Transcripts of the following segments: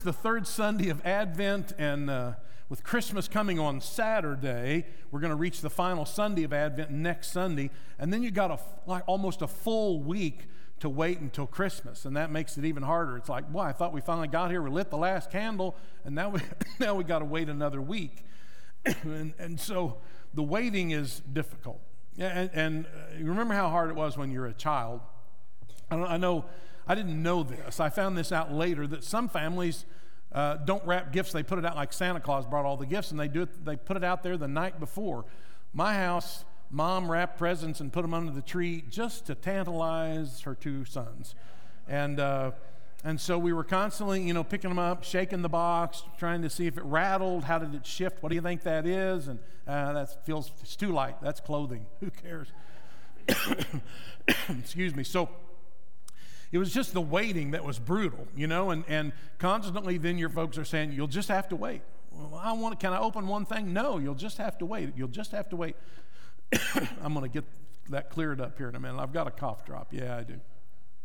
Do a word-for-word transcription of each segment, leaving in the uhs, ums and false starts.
The third Sunday of Advent, and uh, with Christmas coming on Saturday, we're going to reach the final Sunday of Advent next Sunday, and then you got a, like almost a full week to wait until Christmas, and that makes it even harder. It's like, boy, I thought we finally got here, we lit the last candle, and now we now we got to wait another week, and, and so the waiting is difficult. And, and uh, you remember how hard it was when you're a child. I, don't, I know. I didn't know this. I found this out later, that some families uh, don't wrap gifts. They put it out like Santa Claus brought all the gifts, and they do it. They put it out there the night before. My house, Mom wrapped presents and put them under the tree just to tantalize her two sons, and uh, and so we were constantly, you know, picking them up, shaking the box, trying to see if it rattled. How did it shift? What do you think that is? And uh, that feels it's too light. That's clothing. Who cares? Excuse me. So. It was just the waiting that was brutal, you know, and, and constantly then your folks are saying, you'll just have to wait. Well, I want, can I open one thing? No, you'll just have to wait. You'll just have to wait. I'm going to get that cleared up here in a minute. I've got a cough drop. Yeah, I do.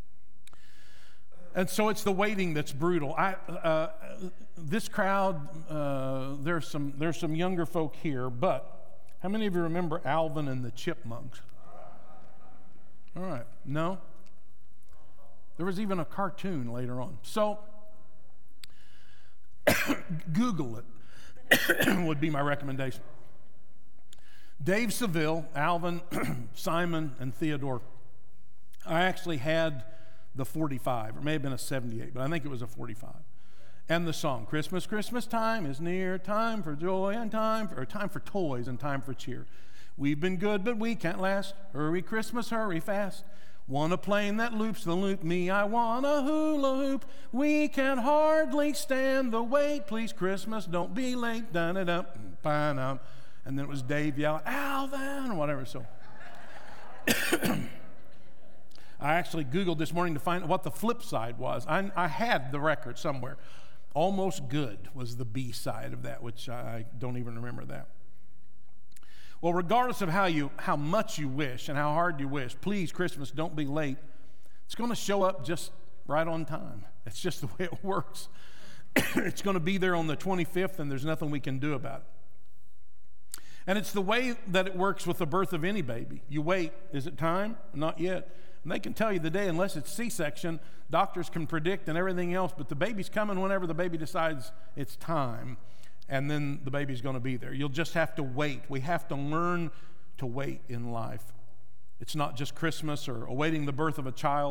And so it's the waiting that's brutal. I, uh, this crowd, uh, there's some there's some younger folk here, but how many of you remember Alvin and the Chipmunks? All right. No? There was even a cartoon later on. So, Google it would be my recommendation. Dave Seville, Alvin, Simon, and Theodore. I actually had the forty-five, or may have been a seventy-eight, but I think it was a forty-five. And the song, Christmas, Christmas time is near, time for joy and time for, or time for toys and time for cheer. We've been good, but we can't last. Hurry, Christmas, hurry fast. Want a plane that loops the loop, me, I want a hula hoop. We can hardly stand the wait. Please, Christmas, don't be late. Dun it up, fine up. And then it was Dave yelling, Alvin, or whatever. So I actually Googled this morning to find out what the flip side was. I, I had the record somewhere. Almost Good was the B side of that, which I don't even remember that. Well, regardless of how you, how much you wish and how hard you wish, please, Christmas, don't be late. It's going to show up just right on time. It's just the way it works. It's going to be there on the twenty-fifth, and there's nothing we can do about it. And it's the way that it works with the birth of any baby. You wait. Is it time? Not yet. And they can tell you the day, unless it's C-section, doctors can predict and everything else, but the baby's coming whenever the baby decides it's time. And then the baby's going to be there. You'll just have to wait. We have to learn to wait in life. It's not just Christmas or awaiting the birth of a child.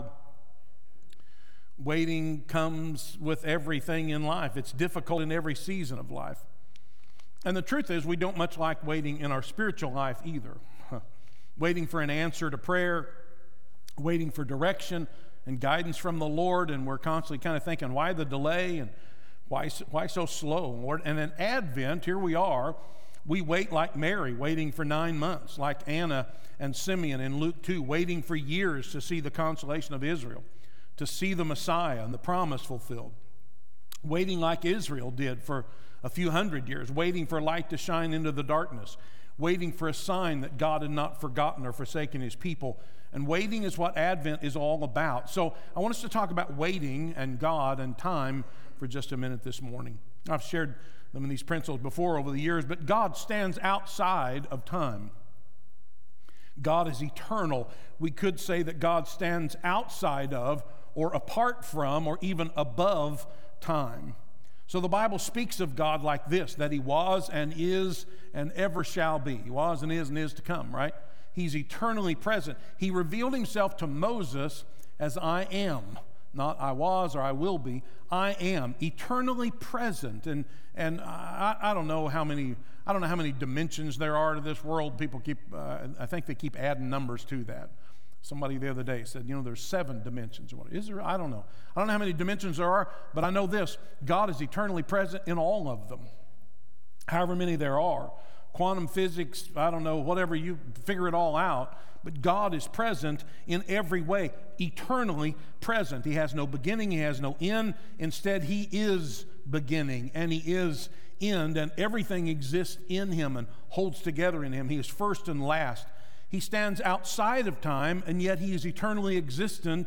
Waiting comes with everything in life. It's difficult in every season of life. And the truth is, we don't much like waiting in our spiritual life either. Waiting for an answer to prayer, waiting for direction and guidance from the Lord, and we're constantly kind of thinking, why the delay? And Why, why so slow, Lord? And in Advent, here we are, we wait like Mary, waiting for nine months, like Anna and Simeon in Luke two, waiting for years to see the consolation of Israel, to see the Messiah and the promise fulfilled. Waiting like Israel did for a few hundred years, waiting for light to shine into the darkness, waiting for a sign that God had not forgotten or forsaken his people. And waiting is what Advent is all about. So I want us to talk about waiting and God and time for just a minute this morning. I've shared them in these principles before over the years, but God stands outside of time. God is eternal. We could say that God stands outside of, or apart from, or even above time. So the Bible speaks of God like this, that he was and is and ever shall be. He was and is and is to come, right? He's eternally present. He revealed himself to Moses as I am. Not I was or I will be. I am eternally present, and and I, I don't know how many I don't know how many dimensions there are to this world. People keep uh, I think they keep adding numbers to that. Somebody the other day said, you know, there's seven dimensions. What is there? I don't know. I don't know how many dimensions there are, but I know this: God is eternally present in all of them, however many there are. Quantum physics, I don't know, whatever, you figure it all out. But God is present in every way, eternally present. He has no beginning, he has no end. Instead, he is beginning and he is end, and everything exists in him and holds together in him. He is first and last. He stands outside of time, and yet he is eternally existent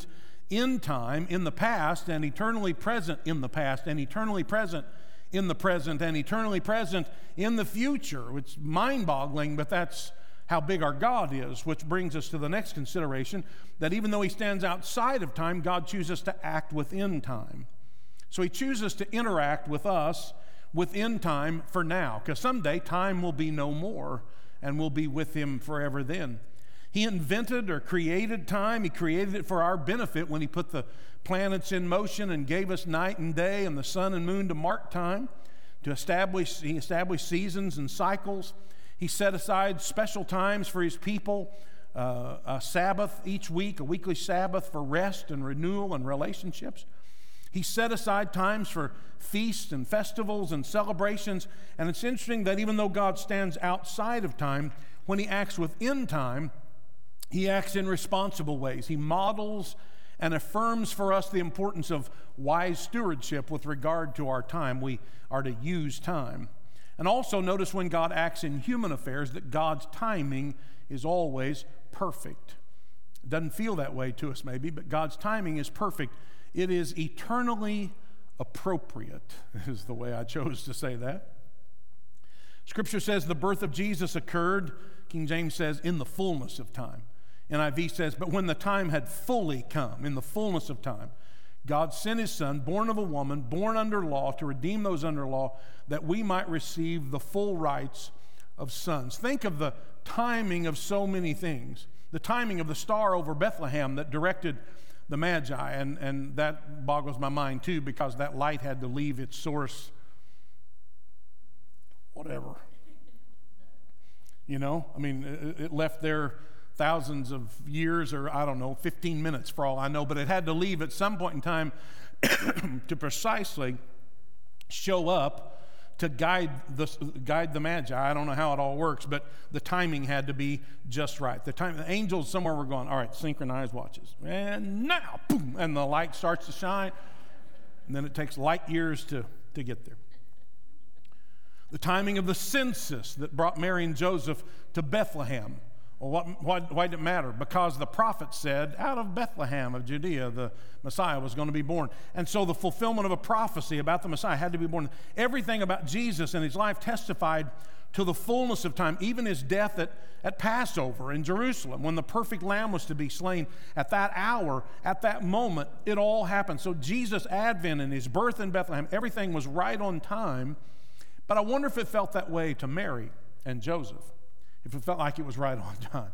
in time, in the past, and eternally present in the past, and eternally present in the present, and eternally present in the future. It's mind-boggling, but that's how big our God is, which brings us to the next consideration, that even though he stands outside of time, God chooses to act within time. So he chooses to interact with us within time for now, because someday time will be no more, and we'll be with him forever then. He invented or created time. He created it for our benefit when he put the planets in motion and gave us night and day and the sun and moon to mark time, to establish, he established seasons and cycles. He set aside special times for his people, uh, a Sabbath each week, a weekly Sabbath for rest and renewal and relationships. He set aside times for feasts and festivals and celebrations. And it's interesting that even though God stands outside of time, when he acts within time, he acts in responsible ways. He models and affirms for us the importance of wise stewardship with regard to our time. We are to use time. And also notice when God acts in human affairs that God's timing is always perfect. It doesn't feel that way to us maybe, but God's timing is perfect. It is eternally appropriate, is the way I chose to say that. Scripture says the birth of Jesus occurred, King James says, in the fullness of time. N I V says, but when the time had fully come, in the fullness of time, God sent his Son, born of a woman, born under law, to redeem those under law, that we might receive the full rights of sons. Think of the timing of so many things. The timing of the star over Bethlehem that directed the Magi, and, and that boggles my mind too, because that light had to leave its source, whatever. You know, I mean, it, it left there thousands of years, or I don't know, fifteen minutes for all I know, but it had to leave at some point in time to precisely show up to guide the, guide the Magi. I don't know how it all works, but the timing had to be just right. The time, the angels somewhere were going, all right, synchronized watches. And now, boom, and the light starts to shine, and then it takes light years to, to get there. The timing of the census that brought Mary and Joseph to Bethlehem. Well, what, why, why did it matter? Because the prophet said, out of Bethlehem of Judea, the Messiah was going to be born. And so the fulfillment of a prophecy about the Messiah had to be born. Everything about Jesus and his life testified to the fullness of time, even his death at, at Passover in Jerusalem, when the perfect lamb was to be slain. At that hour, at that moment, it all happened. So Jesus' advent and his birth in Bethlehem, everything was right on time. But I wonder if it felt that way to Mary and Joseph. If it felt like it was right on time.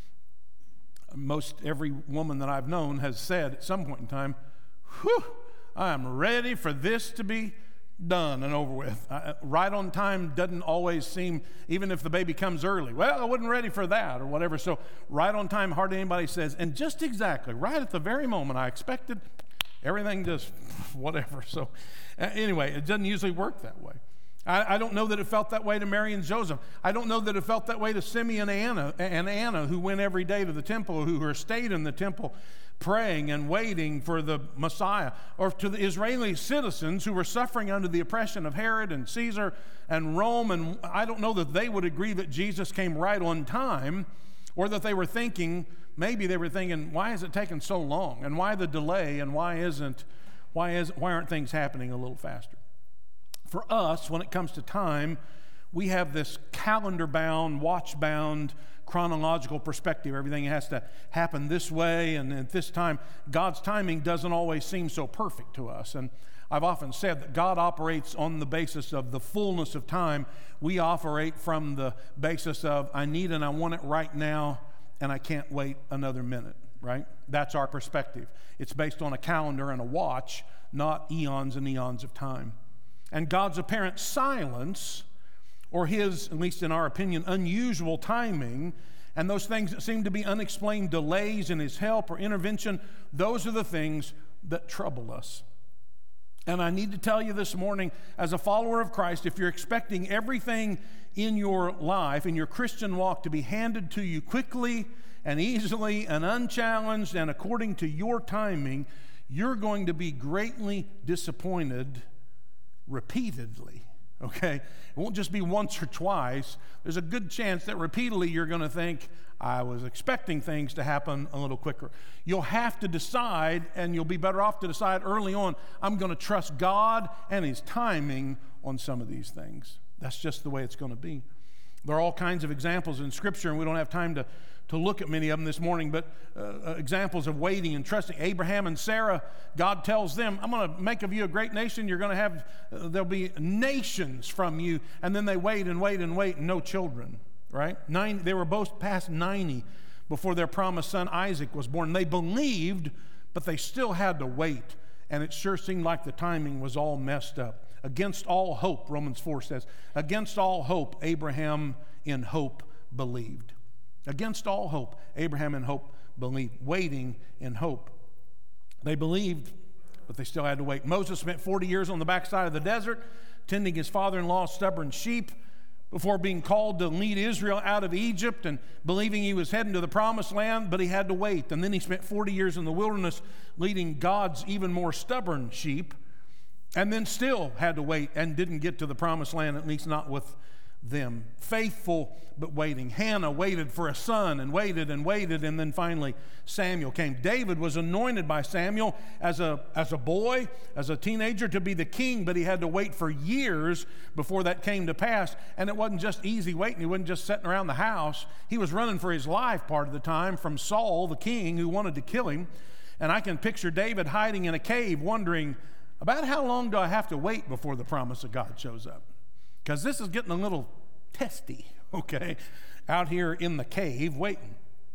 Most every woman that I've known has said at some point in time, whew, I am ready for this to be done and over with. Uh, right on time doesn't always seem, even if the baby comes early, well, I wasn't ready for that or whatever. So right on time, hardly anybody says, and just exactly, right at the very moment I expected, everything just whatever. So uh, anyway, it doesn't usually work that way. I don't know that it felt that way to Mary and Joseph. I don't know that it felt that way to Simeon and Anna, and Anna, who went every day to the temple, who were stayed in the temple praying and waiting for the Messiah, or to the Israeli citizens who were suffering under the oppression of Herod and Caesar and Rome. And I don't know that they would agree that Jesus came right on time, or that they were thinking, maybe they were thinking, why is it taking so long? And why the delay? And why isn't, why is, why aren't things happening a little faster? For us, when it comes to time, we have this calendar-bound, watch-bound, chronological perspective. Everything has to happen this way and at this time. God's timing doesn't always seem so perfect to us. And I've often said that God operates on the basis of the fullness of time. We operate from the basis of, I need and I want it right now, and I can't wait another minute, right? That's our perspective. It's based on a calendar and a watch, not eons and eons of time. And God's apparent silence, or his, at least in our opinion, unusual timing, and those things that seem to be unexplained delays in his help or intervention, those are the things that trouble us. And I need to tell you this morning, as a follower of Christ, if you're expecting everything in your life, in your Christian walk, to be handed to you quickly and easily and unchallenged and according to your timing, you're going to be greatly disappointed repeatedly. okay? It won't just be once or twice. There's a good chance that repeatedly you're going to think, I was expecting things to happen a little quicker. You'll have to decide, and you'll be better off to decide early on, I'm going to trust God and His timing on some of these things. That's just the way it's going to be. There are all kinds of examples in Scripture, and we don't have time to, to look at many of them this morning, but uh, examples of waiting and trusting. Abraham and Sarah, God tells them, I'm going to make of you a great nation. You're going to have, uh, there'll be nations from you. And then they wait and wait and wait, and no children, right? Nine, they were both past ninety before their promised son Isaac was born. They believed, but they still had to wait. And it sure seemed like the timing was all messed up. Against all hope, Romans four says, against all hope, Abraham in hope believed. Against all hope, Abraham in hope believed, waiting in hope. They believed, but they still had to wait. Moses spent forty years on the backside of the desert, tending his father-in-law's stubborn sheep, before being called to lead Israel out of Egypt and believing he was heading to the promised land, but he had to wait. And then he spent forty years in the wilderness leading God's even more stubborn sheep, and then still had to wait and didn't get to the promised land, at least not with them. Faithful, but waiting. Hannah waited for a son and waited and waited, and then finally Samuel came. David was anointed by Samuel as a, as a boy, as a teenager, to be the king, but he had to wait for years before that came to pass. And it wasn't just easy waiting. He wasn't just sitting around the house. He was running for his life part of the time from Saul, the king, who wanted to kill him. And I can picture David hiding in a cave wondering, about how long do I have to wait before the promise of God shows up? Because this is getting a little testy, okay, out here in the cave waiting.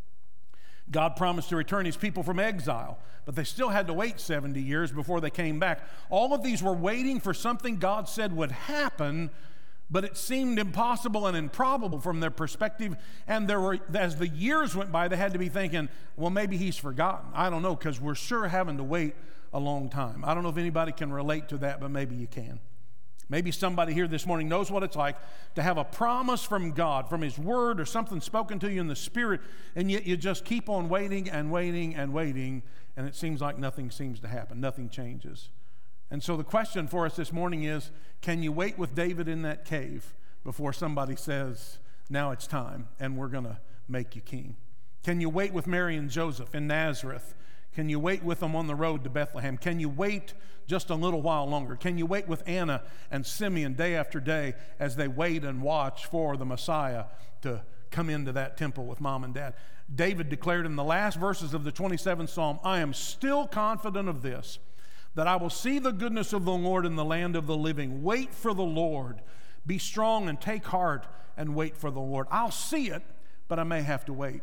God promised to return His people from exile, but they still had to wait seventy years before they came back. All of these were waiting for something God said would happen, but it seemed impossible and improbable from their perspective. And there were, as the years went by, they had to be thinking, well, maybe He's forgotten. I don't know, because we're sure having to wait a long time. I don't know if anybody can relate to that, but maybe you can. Maybe somebody here this morning knows what it's like to have a promise from God, from His Word, or something spoken to you in the Spirit, and yet you just keep on waiting and waiting and waiting, and it seems like nothing seems to happen. Nothing changes. And so the question for us this morning is, can you wait with David in that cave before somebody says, now it's time, and we're going to make you king? Can you wait with Mary and Joseph in Nazareth? Can you wait with them on the road to Bethlehem? Can you wait just a little while longer? Can you wait with Anna and Simeon day after day as they wait and watch for the Messiah to come into that temple with mom and dad? David declared in the last verses of the twenty-seventh Psalm, I am still confident of this, that I will see the goodness of the Lord in the land of the living. Wait for the Lord. Be strong and take heart and wait for the Lord. I'll see it, but I may have to wait.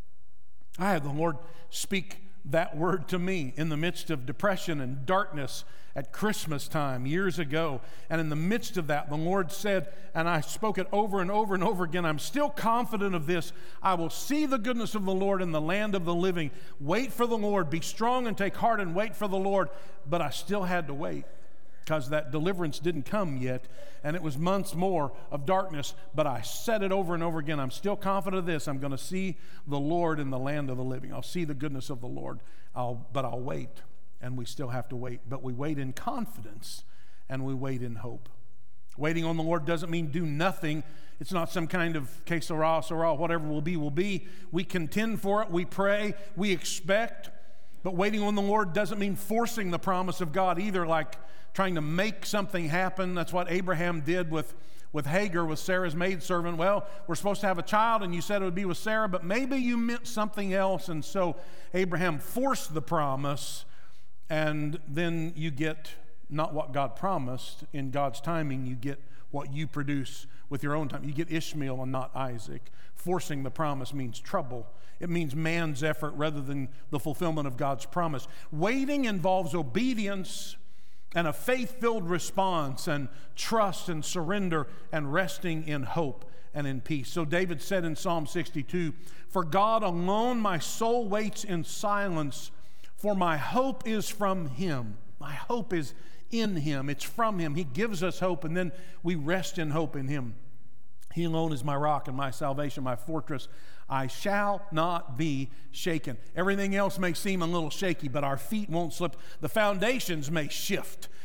I had the Lord speak that word to me in the midst of depression and darkness at Christmas time years ago. And in the midst of that, the Lord said, and I spoke it over and over and over again, I'm still confident of this. I will see the goodness of the Lord in the land of the living. Wait for the Lord. Be strong and take heart and wait for the Lord. But I still had to wait because that deliverance didn't come yet. And it was months more of darkness, but I said it over and over again. I'm still confident of this. I'm going to see the Lord in the land of the living. I'll see the goodness of the Lord, I'll, but I'll wait. And we still have to wait. But we wait in confidence, and we wait in hope. Waiting on the Lord doesn't mean do nothing. It's not some kind of que sera, sera, whatever will be, will be. We contend for it. We pray. We expect. But waiting on the Lord doesn't mean forcing the promise of God either, like trying to make something happen. That's what Abraham did with, with Hagar, with Sarah's maidservant. Well, we're supposed to have a child, and you said it would be with Sarah, but maybe you meant something else. And so Abraham forced the promise, and then you get not what God promised. In God's timing, you get what you produce with your own time. You get Ishmael and not Isaac. Forcing the promise means trouble. It means man's effort rather than the fulfillment of God's promise. Waiting involves obedience and a faith-filled response and trust and surrender and resting in hope and in peace. So David said in Psalm sixty-two, for God alone my soul waits in silence, for my hope is from Him. My hope is in Him. It's from Him. He gives us hope, and then we rest in hope in Him. He alone is my rock and my salvation, my fortress. I shall not be shaken. Everything else may seem a little shaky, but our feet won't slip. The foundations may shift,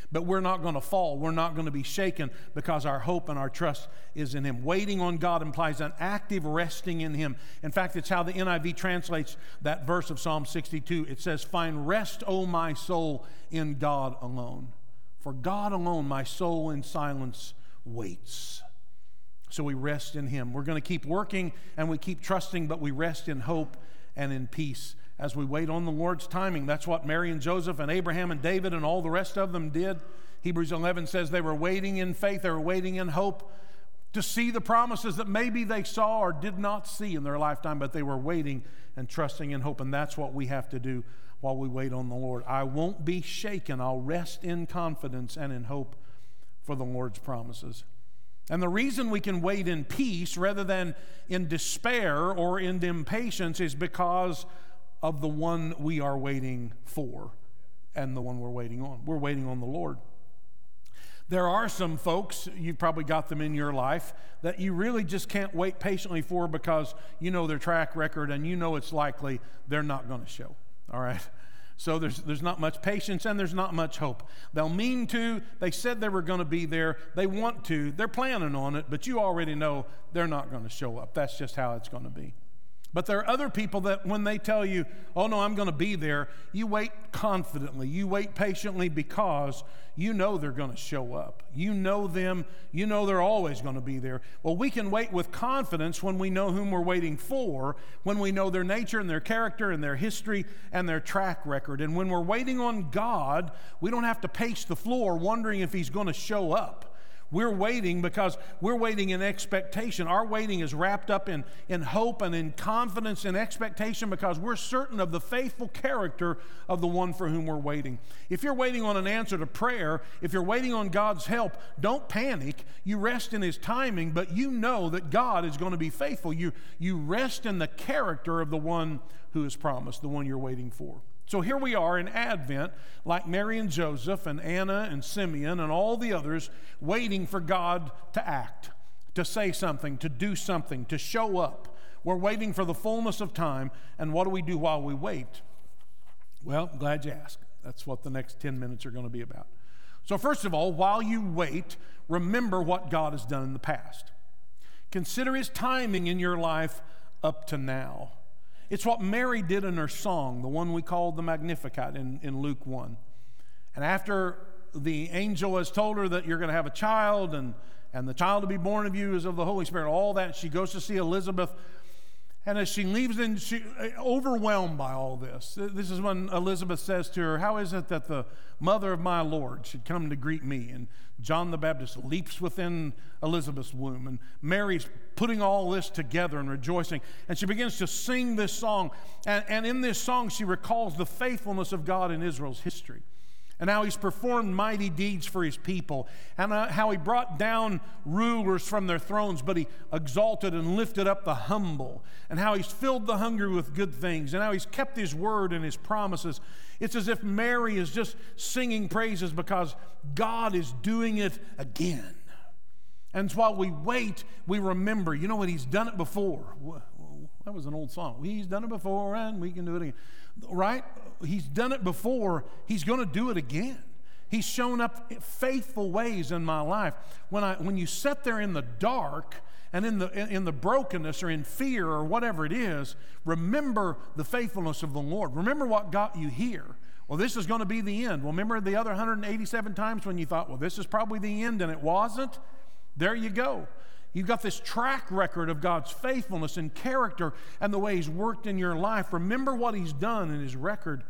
But we're not going to fall. We're not going to be shaken because our hope and our trust is in Him. Waiting on God implies an active resting in Him. In fact, it's how the N I V translates that verse of Psalm sixty-two. It says, "Find rest, O my soul, in God alone. For God alone my soul in silence waits." So we rest in Him. We're going to keep working and we keep trusting, but we rest in hope and in peace as we wait on the Lord's timing. That's what Mary and Joseph and Abraham and David and all the rest of them did. Hebrews eleven says they were waiting in faith, they were waiting in hope to see the promises that maybe they saw or did not see in their lifetime, but they were waiting and trusting in hope. And that's what we have to do while we wait on the Lord. I won't be shaken. I'll rest in confidence and in hope for the Lord's promises. And the reason we can wait in peace rather than in despair or in impatience is because of the one we are waiting for and the one we're waiting on. We're waiting on the Lord. There are some folks, you've probably got them in your life, that you really just can't wait patiently for because you know their track record and you know it's likely they're not going to show, all right? So there's there's not much patience and there's not much hope. They'll mean to, they said they were going to be there, they want to, they're planning on it, but you already know they're not going to show up. That's just how it's going to be. But there are other people that when they tell you, oh no, I'm going to be there, you wait confidently. You wait patiently because you know they're going to show up. You know them. You know they're always going to be there. Well, we can wait with confidence when we know whom we're waiting for, when we know their nature and their character and their history and their track record. And when we're waiting on God, we don't have to pace the floor wondering if He's going to show up. We're waiting because we're waiting in expectation. Our waiting is wrapped up in, in hope and in confidence and expectation because we're certain of the faithful character of the one for whom we're waiting. If you're waiting on an answer to prayer, if you're waiting on God's help, don't panic. You rest in His timing, but you know that God is going to be faithful. You, you rest in the character of the one who is promised, the one you're waiting for. So here we are in Advent, like Mary and Joseph and Anna and Simeon and all the others, waiting for God to act, to say something, to do something, to show up. We're waiting for the fullness of time, and what do we do while we wait? Well, glad you asked. That's what the next ten minutes are going to be about. So first of all, while you wait, remember what God has done in the past. Consider His timing in your life up to now. It's what Mary did in her song, the one we called the Magnificat in, in Luke one. And after the angel has told her that you're going to have a child and, and the child to be born of you is of the Holy Spirit, all that, she goes to see Elizabeth. And as she leaves, in, she overwhelmed by all this. This is when Elizabeth says to her, how is it that the mother of my Lord should come to greet me? And John the Baptist leaps within Elizabeth's womb. And Mary's putting all this together and rejoicing. And she begins to sing this song. And, and in this song, she recalls the faithfulness of God in Israel's history. And how He's performed mighty deeds for His people, and how He brought down rulers from their thrones, but He exalted and lifted up the humble, and how He's filled the hungry with good things, and how He's kept His word and His promises. It's as if Mary is just singing praises because God is doing it again. And while we wait, we remember, you know what, He's done it before. That was an old song. He's done it before, and we can do it again. Right? He's done it before. He's going to do it again. He's shown up in faithful ways in my life. When I, when you sit there in the dark and in the in the brokenness or in fear or whatever it is, remember the faithfulness of the Lord. Remember what got you here. Well, this is going to be the end. Well, remember the other one hundred eighty-seven times when you thought, well, this is probably the end, and it wasn't? There you go. You've got this track record of God's faithfulness and character and the way He's worked in your life. Remember what He's done in His record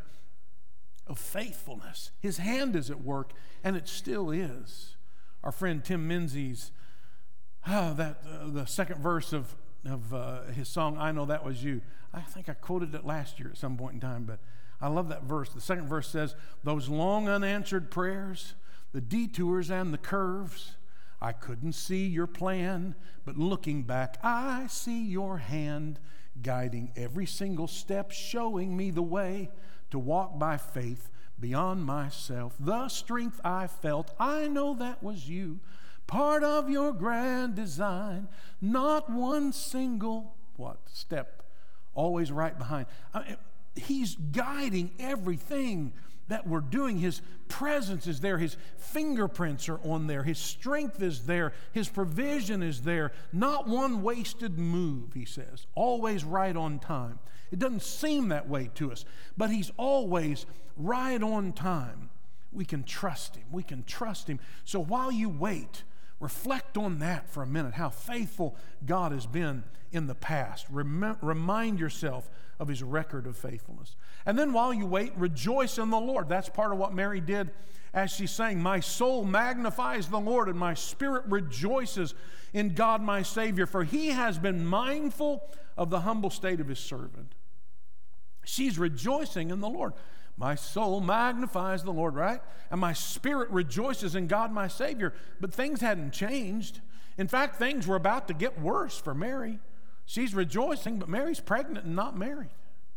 of faithfulness. His hand is at work, and it still is. Our friend Tim Menzies, oh, that uh, the second verse of, of uh, his song, I Know That Was You. I think I quoted it last year at some point in time, but I love that verse. The second verse says, those long unanswered prayers, the detours and the curves, I couldn't see your plan, but looking back, I see your hand guiding every single step, showing me the way to walk by faith beyond myself. The strength I felt, I know that was you, part of your grand design, not one single, what, step, always right behind. I mean, He's guiding everything that we're doing. His presence is there. His fingerprints are on there. His strength is there. His provision is there. Not one wasted move, he says. Always right on time. It doesn't seem that way to us, but he's always right on time. We can trust him. We can trust him. So while you wait, reflect on that for a minute, how faithful God has been in the past. Rem- remind yourself of his record of faithfulness. And then while you wait, rejoice in the Lord. That's part of what Mary did as she sang, "My soul magnifies the Lord, and my spirit rejoices in God my Savior, for he has been mindful of the humble state of his servant." She's rejoicing in the Lord. My soul magnifies the Lord, right? And my spirit rejoices in God my Savior. But things hadn't changed. In fact, things were about to get worse for Mary. She's rejoicing, but Mary's pregnant and not married.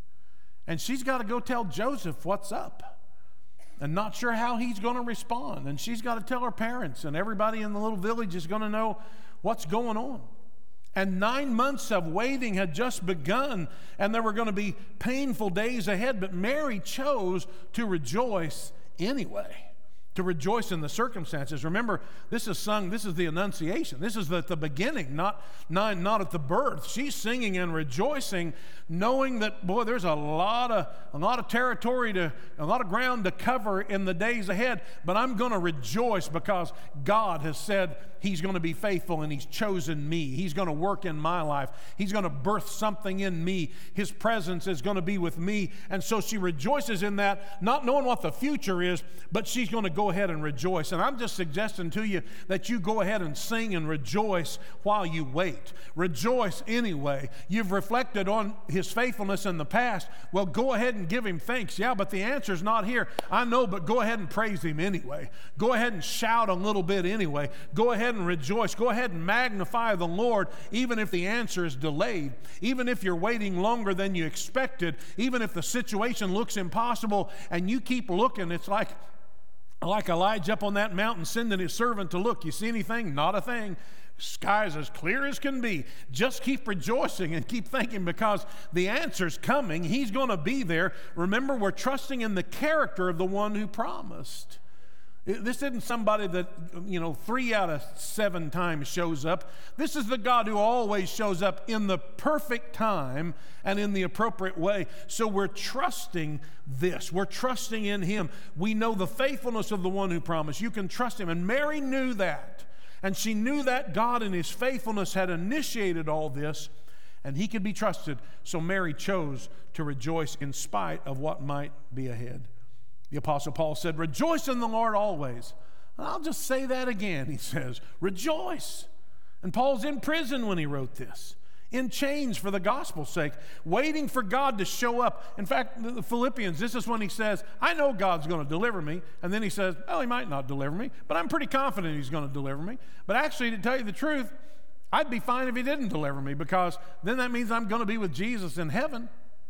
And she's got to go tell Joseph what's up. And not sure how he's going to respond. And she's got to tell her parents, and everybody in the little village is going to know what's going on. And nine months of waiting had just begun, and there were going to be painful days ahead, but Mary chose to rejoice anyway, to rejoice in the circumstances. Remember, this is sung, this is the Annunciation. This is at the beginning, not, not, not at the birth. She's singing and rejoicing, knowing that, boy, there's a lot of, a lot of territory, to, a lot of ground to cover in the days ahead, but I'm going to rejoice because God has said he's going to be faithful and he's chosen me. He's going to work in my life. He's going to birth something in me. His presence is going to be with me. And so she rejoices in that, not knowing what the future is, but she's going to go ahead and rejoice. And I'm just suggesting to you that you go ahead and sing and rejoice while you wait. Rejoice anyway. You've reflected on his faithfulness in the past. Well, go ahead and give him thanks. Yeah, but the answer's not here. I know, but go ahead and praise him anyway. Go ahead and shout a little bit anyway. Go ahead and rejoice. Go ahead and magnify the Lord, even if the answer is delayed, even if you're waiting longer than you expected, even if the situation looks impossible and you keep looking. It's like, like Elijah up on that mountain sending his servant to look. You see anything? Not a thing. Sky's as clear as can be. Just keep rejoicing and keep thinking, because the answer's coming. He's going to be there. Remember, we're trusting in the character of the one who promised. This isn't somebody that, you know, three out of seven times shows up. This is the God who always shows up in the perfect time and in the appropriate way. So we're trusting this. We're trusting in him. We know the faithfulness of the one who promised. You can trust him. And Mary knew that. And she knew that God in his faithfulness had initiated all this, and he could be trusted. So Mary chose to rejoice in spite of what might be ahead. The Apostle Paul said, "Rejoice in the Lord always." And I'll just say that again. He says, rejoice. And Paul's in prison when he wrote this, in chains for the gospel's sake, waiting for God to show up. In fact, the Philippians, this is when he says, I know God's going to deliver me. And then he says, well, he might not deliver me, but I'm pretty confident he's going to deliver me. But actually, to tell you the truth, I'd be fine if he didn't deliver me, because then that means I'm going to be with Jesus in heaven.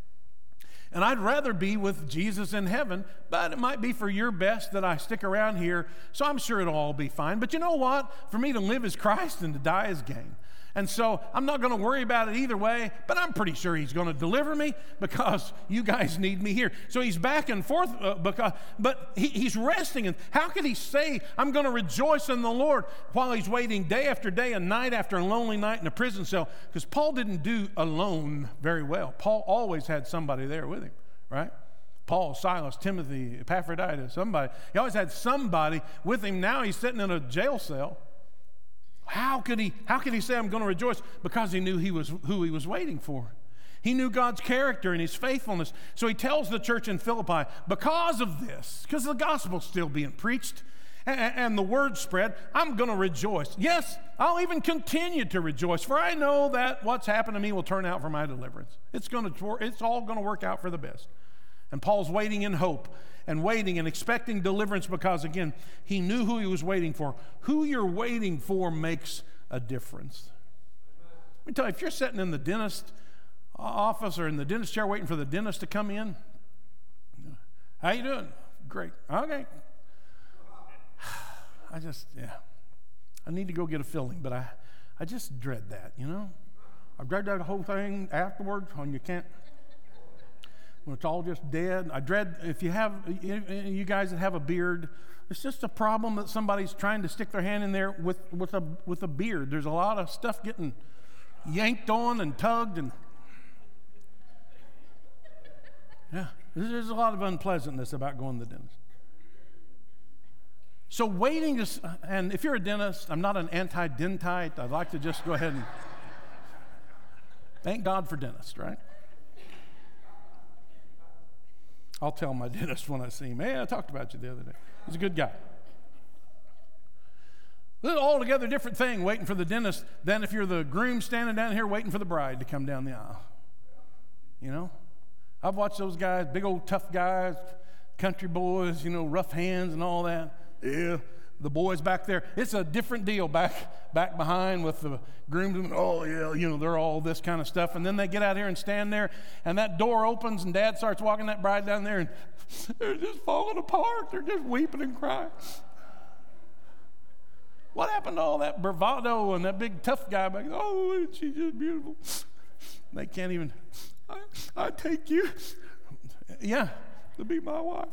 And I'd rather be with Jesus in heaven, but it might be for your best that I stick around here, so I'm sure it'll all be fine. But you know what? For me to live is Christ and to die is gain. And so I'm not going to worry about it either way, but I'm pretty sure he's going to deliver me because you guys need me here. So he's back and forth, uh, because, but he, he's resting. And how could he say, I'm going to rejoice in the Lord, while he's waiting day after day and night after a lonely night in a prison cell? Because Paul didn't do alone very well. Paul always had somebody there with him, right? Paul, Silas, Timothy, Epaphroditus, somebody. He always had somebody with him. Now he's sitting in a jail cell. How could he, how could he say, I'm going to rejoice? Because he knew he was who he was waiting for. He knew God's character and his faithfulness. So he tells the church in Philippi, because of this, because the gospel's still being preached and, and the word spread, I'm going to rejoice. Yes, I'll even continue to rejoice, for I know that what's happened to me will turn out for my deliverance. It's going to, it's all going to work out for the best. And Paul's waiting in hope and waiting and expecting deliverance, because, again, he knew who he was waiting for. Who you're waiting for makes a difference. Let me tell you, if you're sitting in the dentist office or in the dentist chair waiting for the dentist to come in, how you doing? Great. Okay. I just, yeah. I need to go get a filling, but I, I just dread that, you know? I dread that whole thing afterwards when you can't. when it's all just dead. I dread, if you have, you guys that have a beard, it's just a problem that somebody's trying to stick their hand in there with, with, a, with a beard. There's a lot of stuff getting yanked on and tugged, and yeah, there's a lot of unpleasantness about going to the dentist. So waiting is, and if you're a dentist, I'm not an anti-dentite. I'd like to just go ahead and thank God for dentists, right? I'll tell my dentist when I see him, hey, I talked about you the other day. He's a good guy. It's an altogether different thing waiting for the dentist than if you're the groom standing down here waiting for the bride to come down the aisle. You know? I've watched those guys, big old tough guys, country boys, you know, rough hands and all that. Yeah, the boys back there. It's a different deal back back behind with the groomsmen. Oh, yeah, you know, they're all this kind of stuff. And then they get out here and stand there, and that door opens, and Dad starts walking that bride down there, and they're just falling apart. They're just weeping and crying. What happened to all that bravado and that big tough guy back there? Oh, she's just beautiful. They can't even, I, I take you, yeah, to be my wife.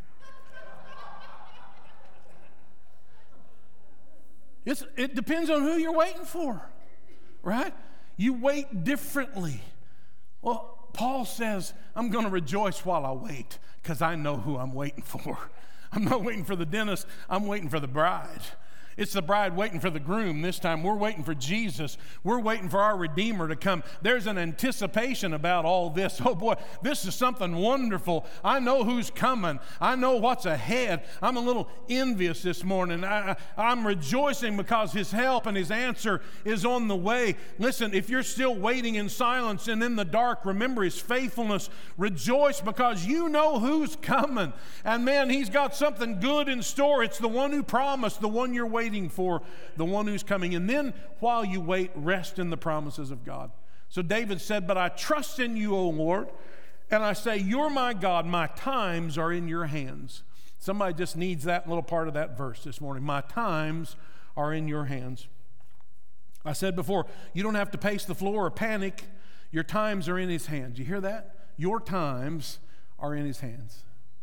It's, it depends on who you're waiting for, right? You wait differently. Well, Paul says, I'm going to rejoice while I wait because I know who I'm waiting for. I'm not waiting for the dentist. I'm waiting for the bride. It's the bride waiting for the groom. This time we're waiting for Jesus. We're waiting for our Redeemer to come. There's an anticipation about all this. Oh boy, this is something wonderful. I know who's coming. I know what's ahead. I'm a little envious this morning. I, I'm rejoicing because his help and his answer is on the way. Listen, if you're still waiting in silence and in the dark, remember his faithfulness. Rejoice because you know who's coming. And man, he's got something good in store. It's the one who promised, the one you're waiting for, the one who's coming. And then while you wait, rest in the promises of God. So David said, but I trust in you, O Lord, and I say, you're my God. My times are in your hands. Somebody just needs that little part of that verse this morning. My times are in your hands. I said before, you don't have to pace the floor or panic. Your times are in his hands. You hear that? Your times are in his hands.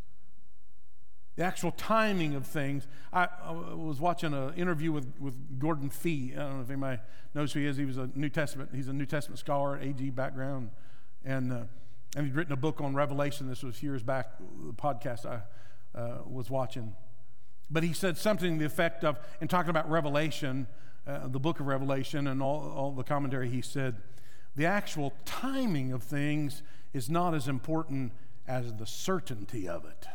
The actual timing of things. I, I was watching an interview with, with Gordon Fee. I don't know if anybody knows who he is. He was a New Testament. He's a New Testament scholar, A G background, and uh, and he'd written a book on Revelation. This was years back. The podcast I uh, was watching, but he said something to the effect of, in talking about Revelation, uh, the book of Revelation, and all all the commentary. He said, the actual timing of things is not as important as the certainty of it.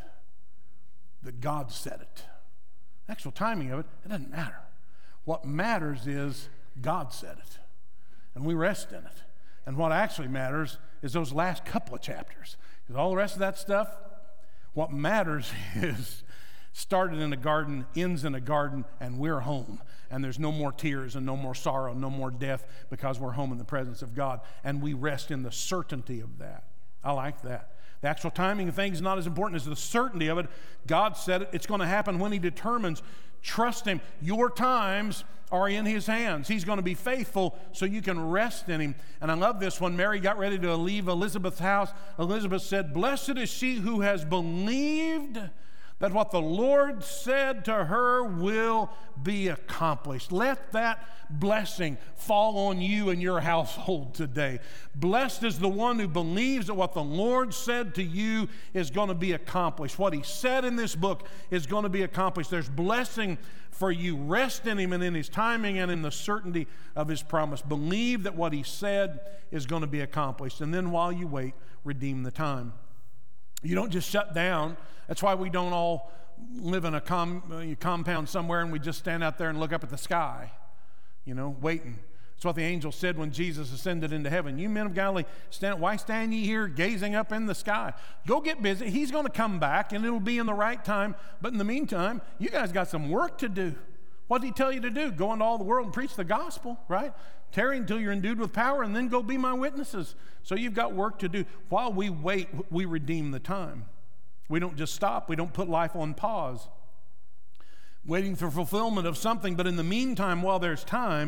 That God said it. The actual timing of it, it doesn't matter. What matters is God said it. And we rest in it. And what actually matters is those last couple of chapters. Because all the rest of that stuff, what matters is started in a garden, ends in a garden, and we're home. And there's no more tears and no more sorrow, no more death, because we're home in the presence of God. And we rest in the certainty of that. I like that. The actual timing of things is not as important as the certainty of it. God said it. It's going to happen when he determines. Trust him. Your times are in his hands. He's going to be faithful so you can rest in him. And I love this. When Mary got ready to leave Elizabeth's house, Elizabeth said, blessed is she who has believed that what the Lord said to her will be accomplished. Let that blessing fall on you and your household today. Blessed is the one who believes that what the Lord said to you is going to be accomplished. What he said in this book is going to be accomplished. There's blessing for you. Rest in him and in his timing and in the certainty of his promise. Believe that what he said is going to be accomplished. And then while you wait, redeem the time. You don't just shut down. That's why we don't all live in a com- uh, compound somewhere and we just stand out there and look up at the sky, you know, waiting. That's what the angel said when Jesus ascended into heaven. You men of Galilee, stand, why stand ye here gazing up in the sky? Go get busy. He's going to come back and it'll be in the right time. But in the meantime, you guys got some work to do. What did he tell you to do? Go into all the world and preach the gospel, right? Tarry until you're endued with power and then go be my witnesses. So you've got work to do. While we wait, we redeem the time. We don't just stop. We don't put life on pause, waiting for fulfillment of something. But in the meantime, while there's time,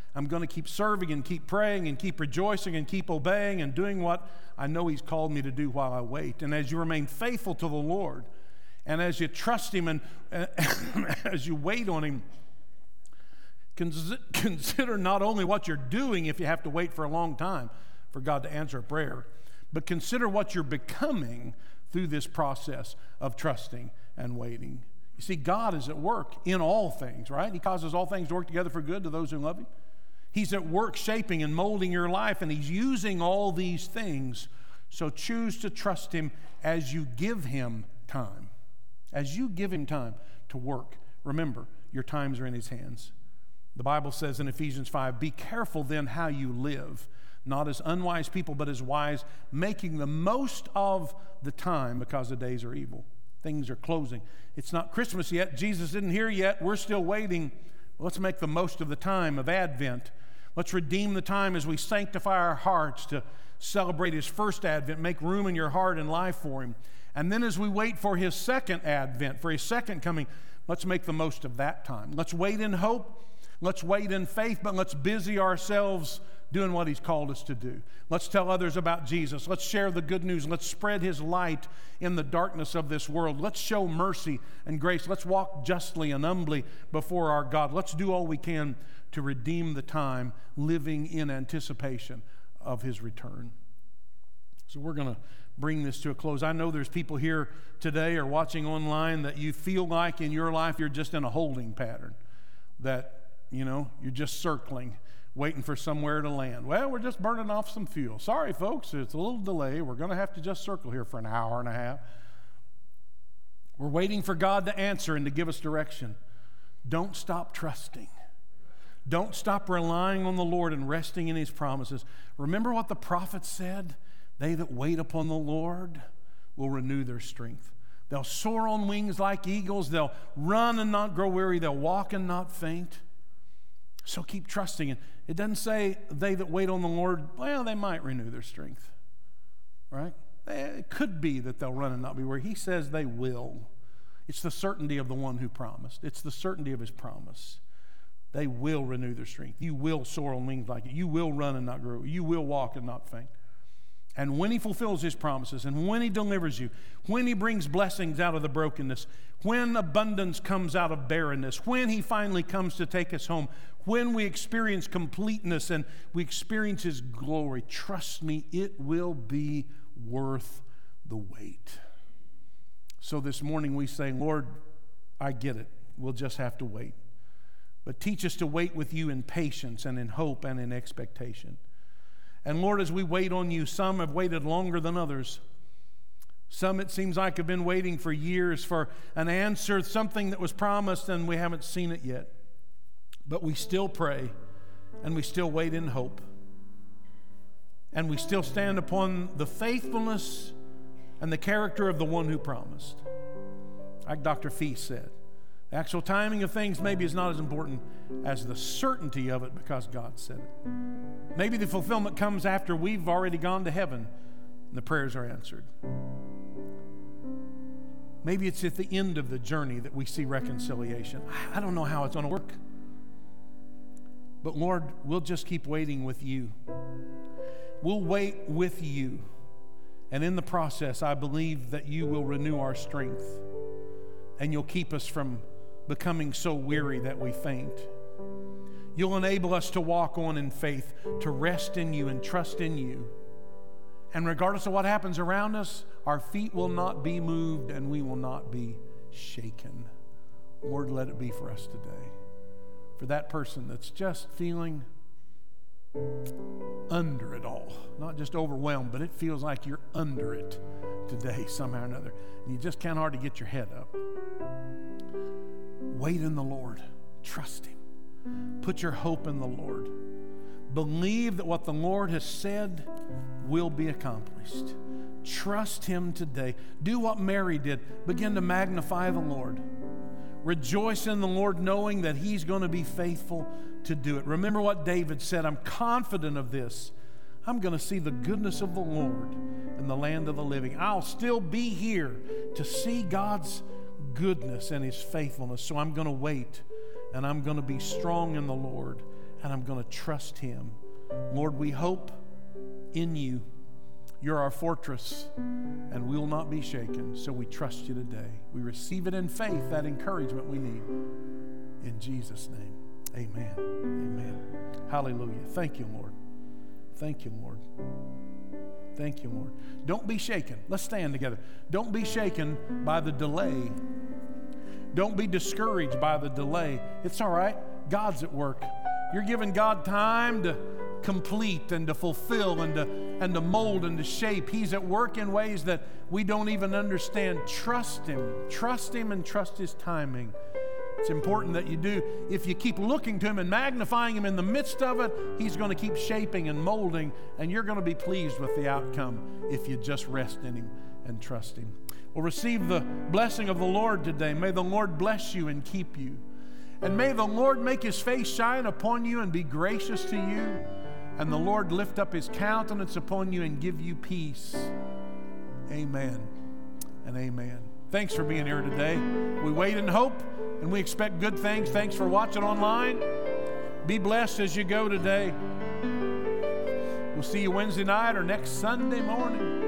I'm going to keep serving and keep praying and keep rejoicing and keep obeying and doing what I know He's called me to do while I wait. And as you remain faithful to the Lord, and as you trust Him, and uh, as you wait on Him, cons- consider not only what you're doing if you have to wait for a long time for God to answer a prayer, but consider what you're becoming through this process of trusting and waiting. You see, God is at work in all things, right? He causes all things to work together for good to those who love Him. He's at work shaping and molding your life, and He's using all these things. So choose to trust Him as you give Him time. As you give Him time to work, remember, your times are in His hands. The Bible says in Ephesians five, be careful then how you live, not as unwise people, but as wise, making the most of the time because the days are evil. Things are closing. It's not Christmas yet. Jesus isn't here yet. We're still waiting. Let's make the most of the time of Advent. Let's redeem the time as we sanctify our hearts to celebrate His first Advent, make room in your heart and life for Him. And then as we wait for His second Advent, for His second coming, let's make the most of that time. Let's wait in hope. Let's wait in faith, but let's busy ourselves doing what He's called us to do. Let's tell others about Jesus. Let's share the good news. Let's spread His light in the darkness of this world. Let's show mercy and grace. Let's walk justly and humbly before our God. Let's do all we can to redeem the time, living in anticipation of His return. So we're going to bring this to a close. I know there's people here today or watching online that you feel like in your life you're just in a holding pattern, that, you know, you're just circling, waiting for somewhere to land. Well, we're just burning off some fuel. Sorry, folks, it's a little delay. We're going to have to just circle here for an hour and a half. We're waiting for God to answer and to give us direction. Don't stop trusting. Don't stop relying on the Lord and resting in His promises. Remember what the prophet said? They that wait upon the Lord will renew their strength. They'll soar on wings like eagles. They'll run and not grow weary. They'll walk and not faint. So keep trusting. It doesn't say they that wait on the Lord, well, they might renew their strength, right? It could be that they'll run and not be weary. He says they will. It's the certainty of the one who promised. It's the certainty of His promise. They will renew their strength. You will soar on wings like it. You will run and not grow. You will walk and not faint. And when He fulfills His promises, and when He delivers you, when He brings blessings out of the brokenness, when abundance comes out of barrenness, when He finally comes to take us home, when we experience completeness and we experience His glory, trust me, it will be worth the wait. So this morning we say, Lord, I get it. We'll just have to wait. But teach us to wait with You in patience and in hope and in expectation. And Lord, as we wait on You, some have waited longer than others. Some, it seems like, have been waiting for years for an answer, something that was promised, and we haven't seen it yet. But we still pray, and we still wait in hope. And we still stand upon the faithfulness and the character of the one who promised. Like Doctor Feast said, the actual timing of things maybe is not as important as the certainty of it because God said it. Maybe the fulfillment comes after we've already gone to heaven and the prayers are answered. Maybe it's at the end of the journey that we see reconciliation. I don't know how it's going to work. But Lord, we'll just keep waiting with You. We'll wait with You. And in the process, I believe that You will renew our strength and You'll keep us from becoming so weary that we faint. You'll enable us to walk on in faith, to rest in You and trust in You. And regardless of what happens around us, our feet will not be moved and we will not be shaken. Lord, let it be for us today. For that person that's just feeling under it all, not just overwhelmed, but it feels like you're under it today somehow or another, and you just can't hardly get your head up. Wait in the Lord. Trust Him. Put your hope in the Lord. Believe that what the Lord has said will be accomplished. Trust Him today. Do what Mary did. Begin to magnify the Lord. Rejoice in the Lord, knowing that He's going to be faithful to do it. Remember what David said, I'm confident of this. I'm going to see the goodness of the Lord in the land of the living. I'll still be here to see God's goodness and His faithfulness. So I'm going to wait, and I'm going to be strong in the Lord, and I'm going to trust Him. Lord, we hope in You. You're our fortress, and we will not be shaken. So we trust You today. We receive it in faith, that encouragement we need. In Jesus' name, amen. Amen. Hallelujah. Thank You, Lord. Thank You, Lord. Thank You, Lord. Don't be shaken. Let's stand together. Don't be shaken by the delay. Don't be discouraged by the delay. It's all right. God's at work. You're giving God time to complete and to fulfill and to, and to mold and to shape. He's at work in ways that we don't even understand. Trust Him. Trust Him and trust His timing. It's important that you do. If you keep looking to Him and magnifying Him in the midst of it, He's going to keep shaping and molding, and you're going to be pleased with the outcome if you just rest in Him and trust Him. Well, receive the blessing of the Lord today. May the Lord bless you and keep you. And may the Lord make His face shine upon you and be gracious to you. And the Lord lift up His countenance upon you and give you peace. Amen and amen. Thanks for being here today. We wait in hope and we expect good things. Thanks for watching online. Be blessed as you go today. We'll see you Wednesday night or next Sunday morning.